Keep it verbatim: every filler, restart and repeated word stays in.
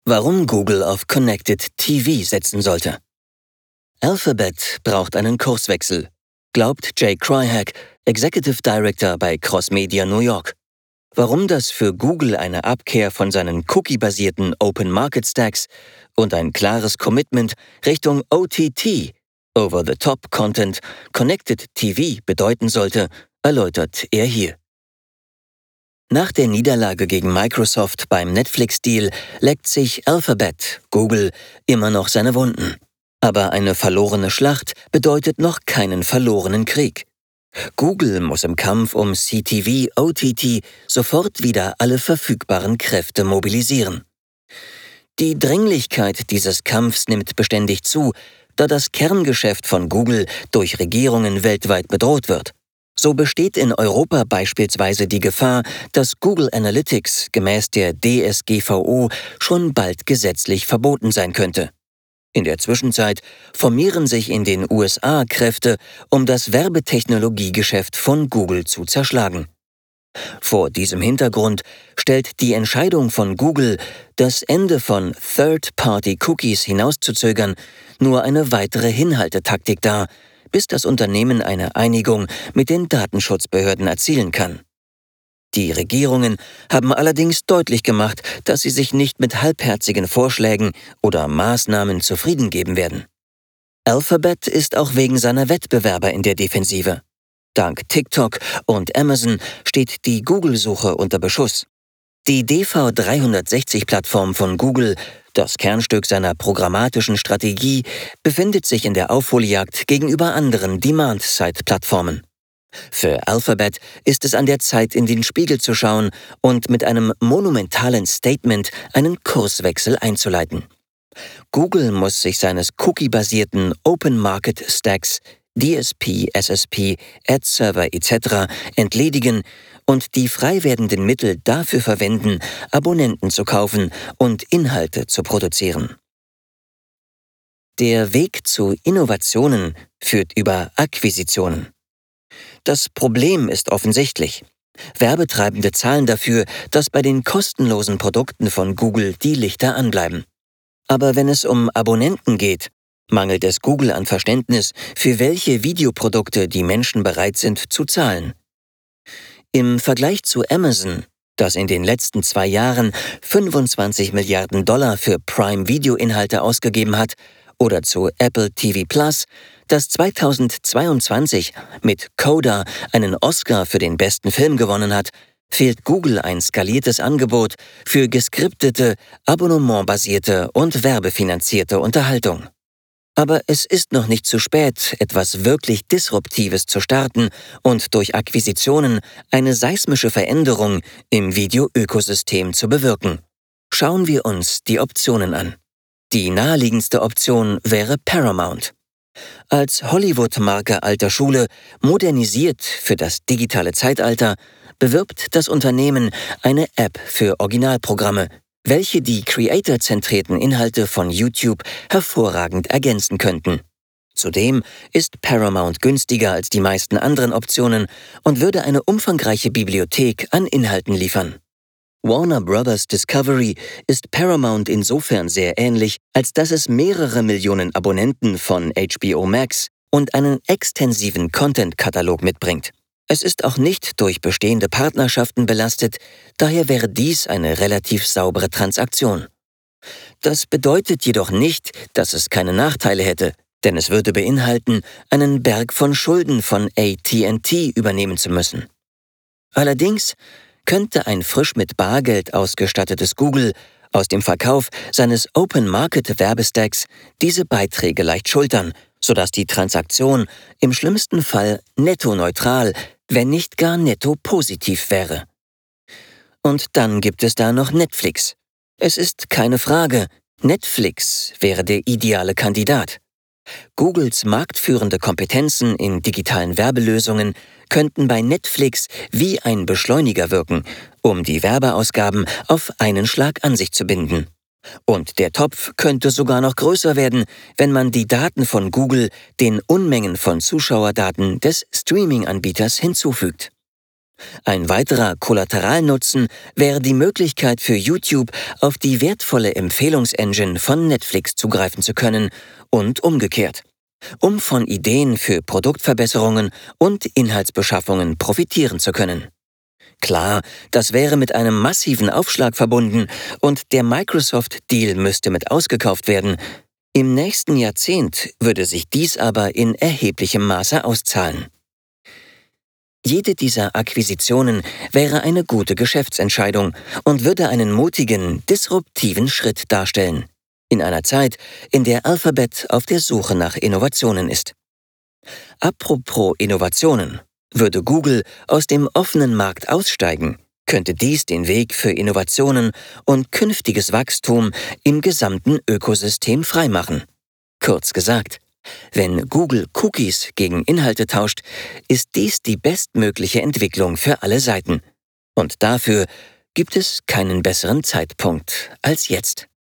Warum Google auf Connected T V setzen sollte. Alphabet braucht einen Kurswechsel, glaubt Jay Cryhack, Executive Director bei Crossmedia New York. Warum das für Google eine Abkehr von seinen cookie-basierten Open Market Stacks und ein klares Commitment Richtung O T T, Over-the-Top Content, Connected T V bedeuten sollte, erläutert er hier. Nach der Niederlage gegen Microsoft beim Netflix-Deal leckt sich Alphabet, Google, immer noch seine Wunden. Aber eine verlorene Schlacht bedeutet noch keinen verlorenen Krieg. Google muss im Kampf um C T V, O T T sofort wieder alle verfügbaren Kräfte mobilisieren. Die Dringlichkeit dieses Kampfs nimmt beständig zu, da das Kerngeschäft von Google durch Regierungen weltweit bedroht wird. So besteht in Europa beispielsweise die Gefahr, dass Google Analytics gemäß der D S G V O schon bald gesetzlich verboten sein könnte. In der Zwischenzeit formieren sich in den U S A Kräfte, um das Werbetechnologiegeschäft von Google zu zerschlagen. Vor diesem Hintergrund stellt die Entscheidung von Google, das Ende von Third-Party-Cookies hinauszuzögern, nur eine weitere Hinhaltetaktik dar, bis das Unternehmen eine Einigung mit den Datenschutzbehörden erzielen kann. Die Regierungen haben allerdings deutlich gemacht, dass sie sich nicht mit halbherzigen Vorschlägen oder Maßnahmen zufrieden geben werden. Alphabet ist auch wegen seiner Wettbewerber in der Defensive. Dank TikTok und Amazon steht die Google-Suche unter Beschuss. Die D V dreihundertsechzig-Plattform von Google, das Kernstück seiner programmatischen Strategie, befindet sich in der Aufholjagd gegenüber anderen Demand-Side-Plattformen. Für Alphabet ist es an der Zeit, in den Spiegel zu schauen und mit einem monumentalen Statement einen Kurswechsel einzuleiten. Google muss sich seines cookie-basierten Open Market Stacks, D S P, S S P, Ad-Server et cetera entledigen und die frei werdenden Mittel dafür verwenden, Abonnenten zu kaufen und Inhalte zu produzieren. Der Weg zu Innovationen führt über Akquisitionen. Das Problem ist offensichtlich. Werbetreibende zahlen dafür, dass bei den kostenlosen Produkten von Google die Lichter anbleiben. Aber wenn es um Abonnenten geht, mangelt es Google an Verständnis, für welche Videoprodukte die Menschen bereit sind zu zahlen. Im Vergleich zu Amazon, das in den letzten zwei Jahren fünfundzwanzig Milliarden Dollar für Prime-Video-Inhalte ausgegeben hat, oder zu Apple T V Plus, das zweitausendzweiundzwanzig mit Coda einen Oscar für den besten Film gewonnen hat, fehlt Google ein skaliertes Angebot für geskriptete, abonnementbasierte und werbefinanzierte Unterhaltung. Aber es ist noch nicht zu spät, etwas wirklich Disruptives zu starten und durch Akquisitionen eine seismische Veränderung im Videoökosystem zu bewirken. Schauen wir uns die Optionen an. Die naheliegendste Option wäre Paramount. Als Hollywood-Marke alter Schule, modernisiert für das digitale Zeitalter, bewirbt das Unternehmen eine App für Originalprogramme, welche die creator-zentrierten Inhalte von YouTube hervorragend ergänzen könnten. Zudem ist Paramount günstiger als die meisten anderen Optionen und würde eine umfangreiche Bibliothek an Inhalten liefern. Warner Brothers Discovery ist Paramount insofern sehr ähnlich, als dass es mehrere Millionen Abonnenten von H B O Max und einen extensiven Content-Katalog mitbringt. Es ist auch nicht durch bestehende Partnerschaften belastet, daher wäre dies eine relativ saubere Transaktion. Das bedeutet jedoch nicht, dass es keine Nachteile hätte, denn es würde beinhalten, einen Berg von Schulden von A T and T übernehmen zu müssen. Allerdings könnte ein frisch mit Bargeld ausgestattetes Google aus dem Verkauf seines Open-Market-Werbestacks diese Beiträge leicht schultern, sodass die Transaktion im schlimmsten Fall netto-neutral, wenn nicht gar netto-positiv wäre. Und dann gibt es da noch Netflix. Es ist keine Frage, Netflix wäre der ideale Kandidat. Googles marktführende Kompetenzen in digitalen Werbelösungen könnten bei Netflix wie ein Beschleuniger wirken, um die Werbeausgaben auf einen Schlag an sich zu binden. Und der Topf könnte sogar noch größer werden, wenn man die Daten von Google den Unmengen von Zuschauerdaten des Streaming-Anbieters hinzufügt. Ein weiterer Kollateralnutzen wäre die Möglichkeit für YouTube, auf die wertvolle Empfehlungsengine von Netflix zugreifen zu können und umgekehrt, um von Ideen für Produktverbesserungen und Inhaltsbeschaffungen profitieren zu können. Klar, das wäre mit einem massiven Aufschlag verbunden und der Microsoft-Deal müsste mit ausgekauft werden. Im nächsten Jahrzehnt würde sich dies aber in erheblichem Maße auszahlen. Jede dieser Akquisitionen wäre eine gute Geschäftsentscheidung und würde einen mutigen, disruptiven Schritt darstellen, in einer Zeit, in der Alphabet auf der Suche nach Innovationen ist. Apropos Innovationen, würde Google aus dem offenen Markt aussteigen, könnte dies den Weg für Innovationen und künftiges Wachstum im gesamten Ökosystem freimachen. Kurz gesagt, wenn Google Cookies gegen Inhalte tauscht, ist dies die bestmögliche Entwicklung für alle Seiten. Und dafür gibt es keinen besseren Zeitpunkt als jetzt.